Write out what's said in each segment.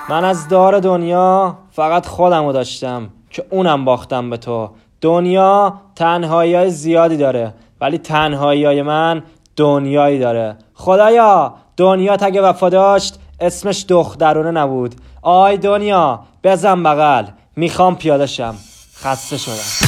من از دار دنیا فقط خودمو داشتم که اونم باختم به تو. دنیا تنهایی‌های زیادی داره ولی تنهایی‌های من دنیایی داره. خدایا دنیا اگه وفا داشت اسمش دخترونه نبود. آی دنیا بزن بغل، میخوام پیاده شم، خسته شدم.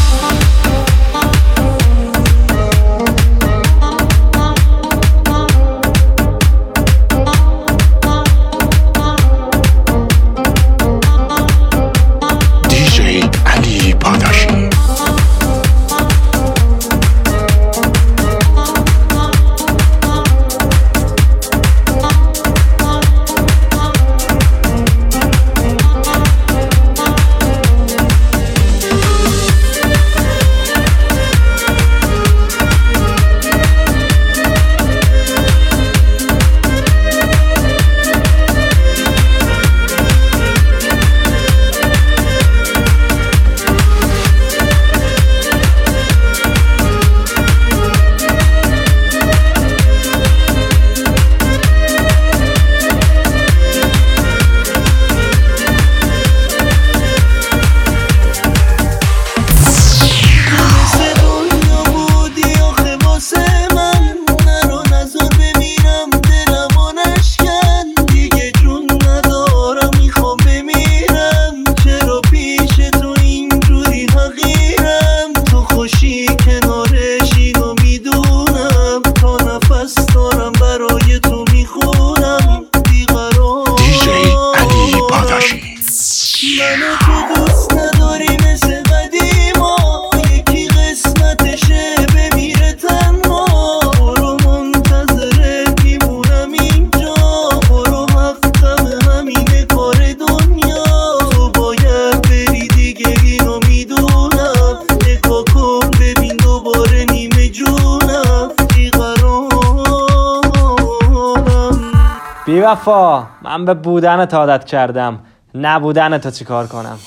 بی وفا، من به بودن تا عادت کردم، نبودن تا چی کار کنم؟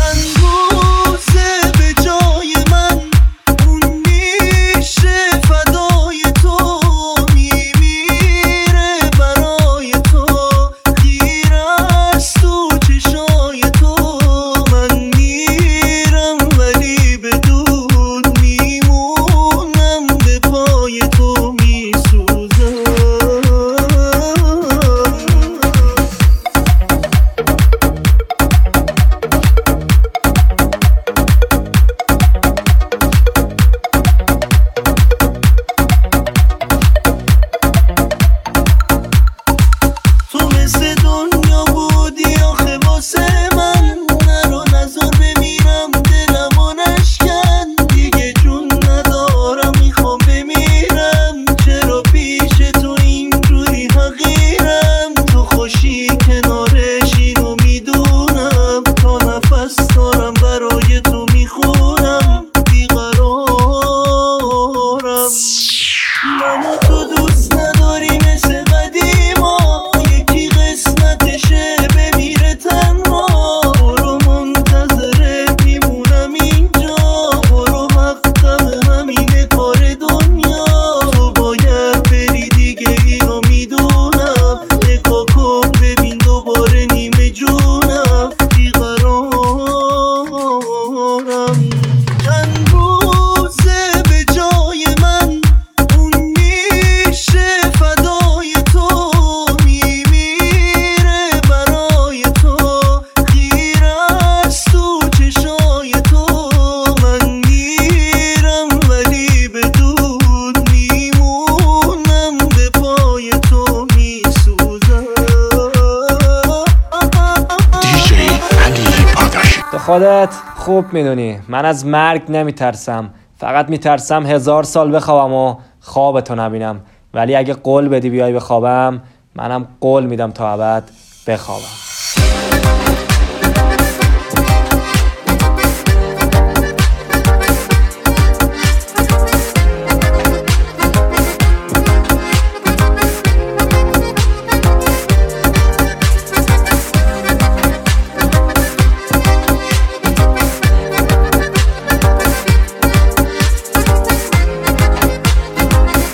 خودت خوب میدونی من از مرگ نمیترسم، فقط میترسم 1000 سال بخوابم و خوابتو نبینم. ولی اگه قول بدی بیای بخوابم، منم قول میدم تا ابد بخوابم.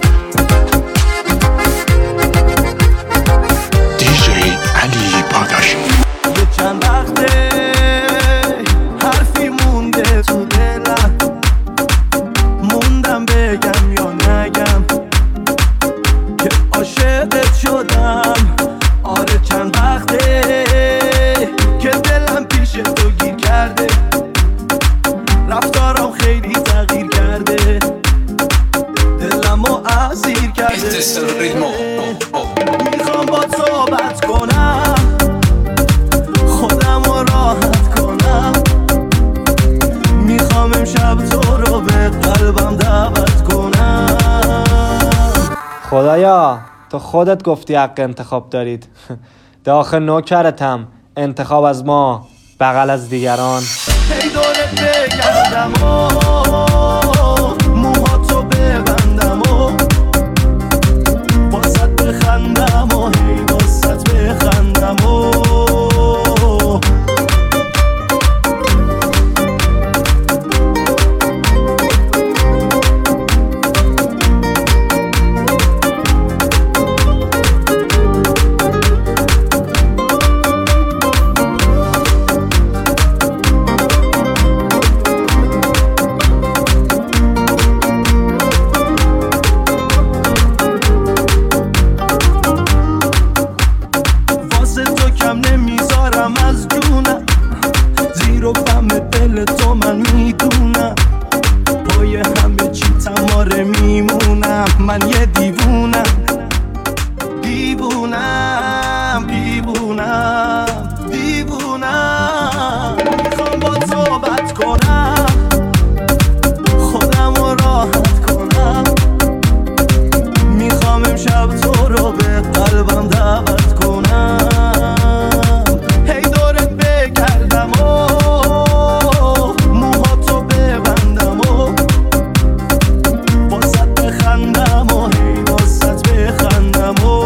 DJ Ali Padashi. وقته که دلم پیش تو گیر کرده، رفتارم خیلی تغییر کرده، دلمو اسیر کرده. میخوام با صحبت کنم، خودمو راحت کنم، میخوام امشب تو رو به قلبم دعوت کنم. خدایا تو خودت گفتی حق انتخاب دارید. داخل نوکرتم، انتخاب از ما بغل از دیگران. هی دورت بگردم و موهاتو ببندم و واسط بخندم و هی واسط بخندم و من یه دیوونم دیوونم دیوونم دیوونم. میخوام با صحبت کنم، خودمو راحت کنم، میخوام امشب تو رو به قلبم دعوت کنم. هی دورت بگردم و موهاتو ببندم و واسط بخندم و هی واسط بخندم و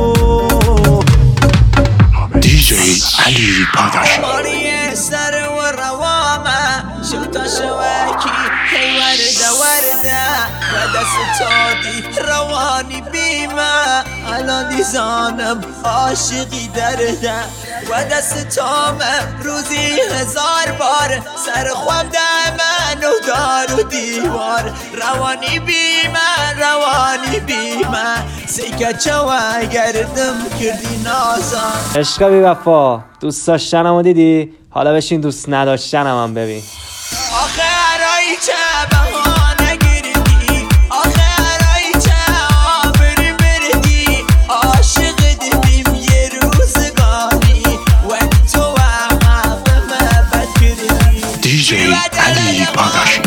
دیجی علی پاداش ماریه سر و روامه شوتا شوکی هی ورده ورده و دست تادی روانی بیمه الان دیزانم عاشقی درده و دست تامه روزی 1000 بار سر خواب دمن و دار و دیوار روانی بیمه روانی بیمه سیکه چوه گردم کردی نازم. عشق بی وفا، دوست داشتنمو دیدی، حالا بشین دوست نداشتنم هم ببین. آخه هرایی چه بهانه گردی، آخه هرایی چه آبری بردی، عاشق دیدیم یه روزگاری و تو حق محبت کردی. دیجی علی پاداش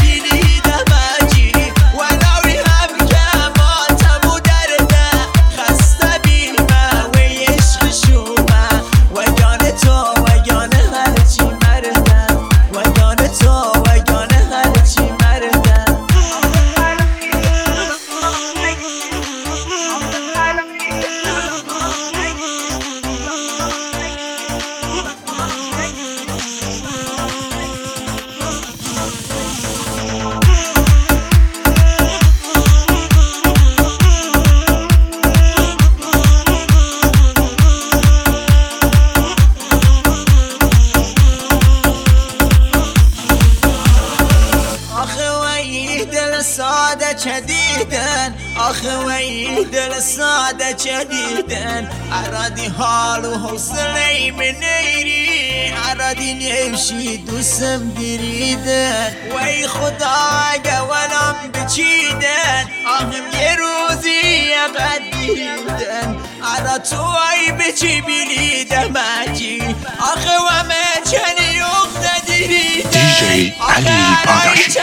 ساده چدیدن آخه وی دل ساده چدیدن ارادی حال و حوصله منیری ارادی نمشی دوستم دیریدن وی خدا اگه ولم بچیدن آهم یه روزی ابد دیریدن ارا تو ای بچی بیلیده مجی آخه ومه چنی اخته دیریدن دیجی علی پاداش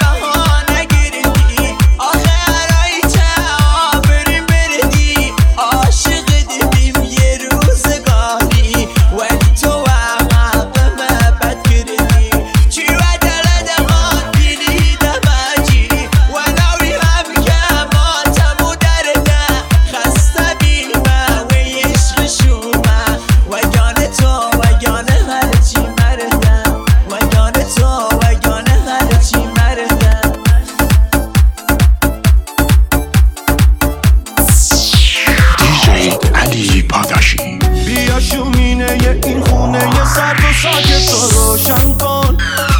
بیا شومینه این خونه یه سرد و ساکت رو روشن کن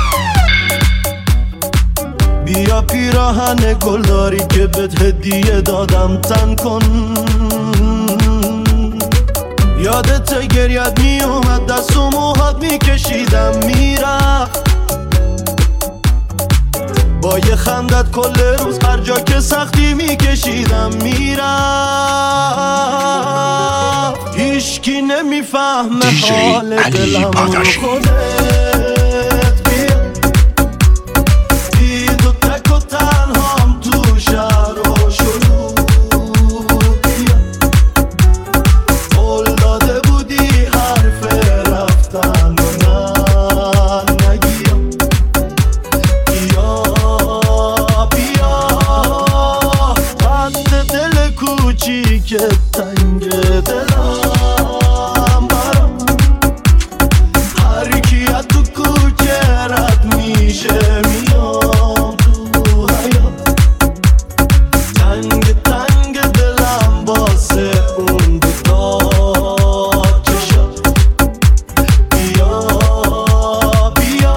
بیا پیراهن گلداری که بهت هدیه دادم تن کن یادت گریت می اومد دست و موهات می کشیدم میرفت با یه خندت کل روز هر جا که سختی می کشیدم میرفت هیچکی نمیفهمه حال دلم رو خودت بیا بی تو تک و تنهام تو شهر و شلوغ بیا قول داده بودی حرف رفتن و من نگیم بیا بیا قد دل کوچیک تنگ دلم برام هر کی از تو کوچه رد میشه میام تو حیات تنگ تنگ دلم واسه اون دوتا چشات بیا بیا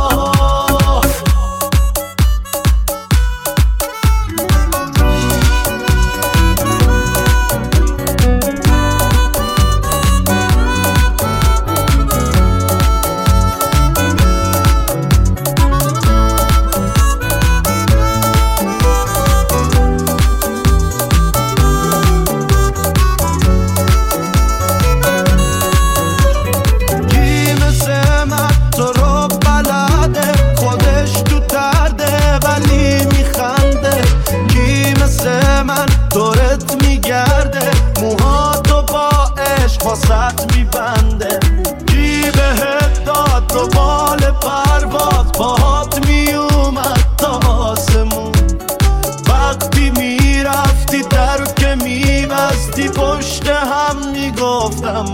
دورت میگرده موهاتو با عشق واسط میبنده کی بهت داد تو بال پرواز باهات میومد تا آسمون وقتی میرفتی درو که میبستی پشت هم میگفتم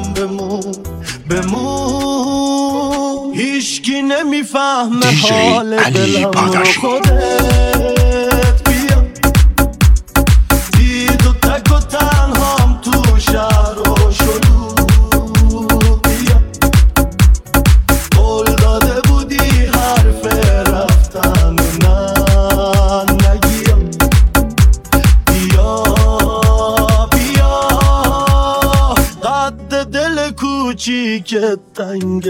بمون هیچکی نمیفهمه حال دلم رو خودت بیا تک و تنهام تو شهر و شلوغ بیا قول داده بودی حرف رفتن من نگیم بیا بیا قد دل کوچیک تنگ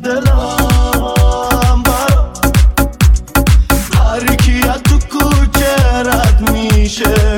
دلم برام هر کی از تو کوچه رد میشه